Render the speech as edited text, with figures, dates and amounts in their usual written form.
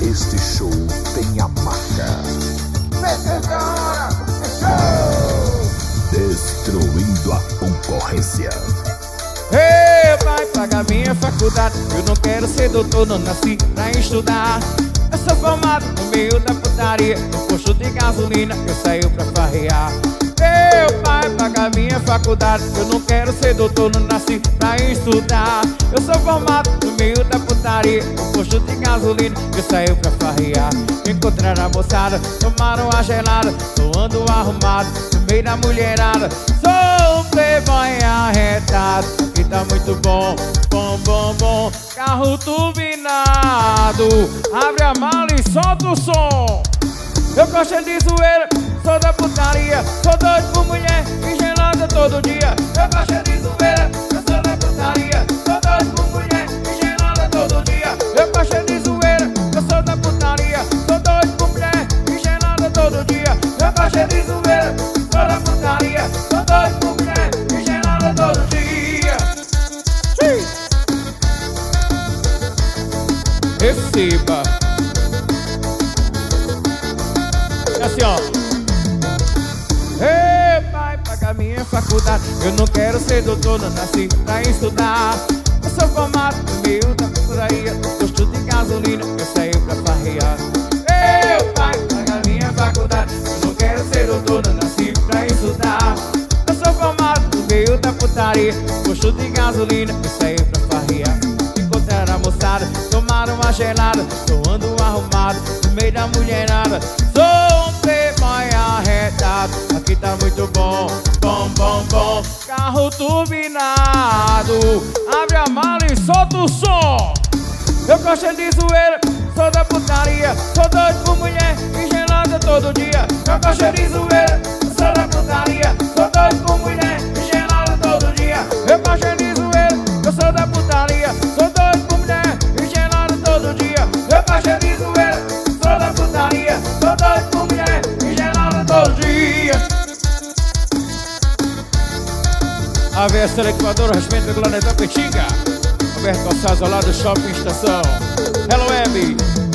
Este show tem a marca Destruindo a concorrência. Ei, vai pagar minha faculdade. Eu não quero ser doutor, não nasci pra estudar. Eu sou formado no meio da putaria. No posto de gasolina eu saio pra farrear. Meu pai paga minha faculdade. Eu não quero ser doutor, não nasci pra estudar. Eu sou formado no meio da putaria. No posto de gasolina eu saio pra farrear. Encontrar a moçada, tomaram a gelada. Tô ando arrumado no meio da mulherada. Sou um playboy arretado. Aqui tá muito bom, bom, bom, bom. Carro turbinado. Abre a mala e solta o som. Eu gosto de zoeira, sou da putaria. Sou doido por mulher e gelada todo dia. Eu gosto de zoeira, eu sou da putaria. Sou doido por mulher e gelada todo dia. Eu gosto de zoeira, eu sou da putaria. Sou doido por mulher e gelada todo dia. Eu gosto de zoeira, sou da putaria. Sou doido por mulher e gelada todo dia. Receba. É assim, ó. Ei, pai, paga minha faculdade. Eu não quero ser doutor, não nasci pra estudar. Eu sou formado no meio da putaria. No posto de gasolina eu saio pra farrear. Ei, pai, paga minha faculdade. Eu não quero ser doutor, não nasci pra estudar. Eu sou formado no meio da putaria. No posto de gasolina eu saio pra farrear. Encontrar a moçada, tomaram uma gelada. Tô ando arrumado no meio da mulherada. Sou um playboy arretado. Aqui tá muito bom, bom, bom, bom. Carro turbinado. Abre a mala e solta o som. Eu gosto de zoeira, sou da putaria. Sou doido por mulher e gelada todo dia. Eu gosto de zoeira, sou da putaria. Sou doido por mulher e gelada todo dia. Eu gosto de zoeira, eu sou da putaria. Sou doido por mulher e gelada todo dia. Eu gosto de zoeira, sou da putaria. Sou doido por mulher e gelada todo dia. Averso Equador, respeito do planeta Petinga. Roberto Calçados ao lado do Shopping Estação. Hello, Abby.